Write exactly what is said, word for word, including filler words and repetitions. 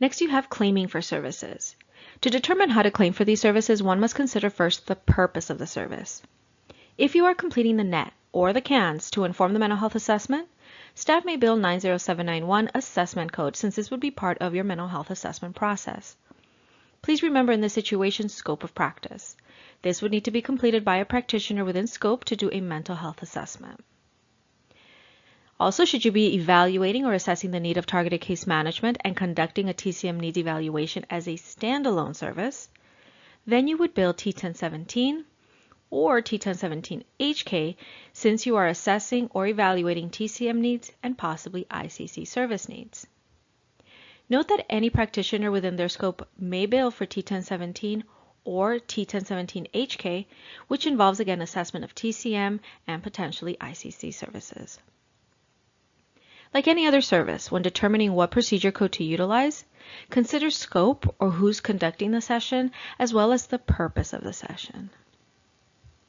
Next, you have claiming for services. To determine how to claim for these services, one must consider first the purpose of the service. If you are completing the N E T or the C A N S to inform the mental health assessment, staff may bill nine zero seven nine one assessment code, since this would be part of your mental health assessment process. Please remember in this situation scope of practice. This would need to be completed by a practitioner within scope to do a mental health assessment. Also, should you be evaluating or assessing the need of targeted case management and conducting a T C M needs evaluation as a standalone service, then you would bill T ten seventeen or T ten seventeen H K, since you are assessing or evaluating T C M needs and possibly I C C service needs. Note that any practitioner within their scope may bill for T ten seventeen or T ten seventeen H K, which involves again assessment of T C M and potentially I C C services. Like any other service, when determining what procedure code to utilize, consider scope or who's conducting the session, as well as the purpose of the session.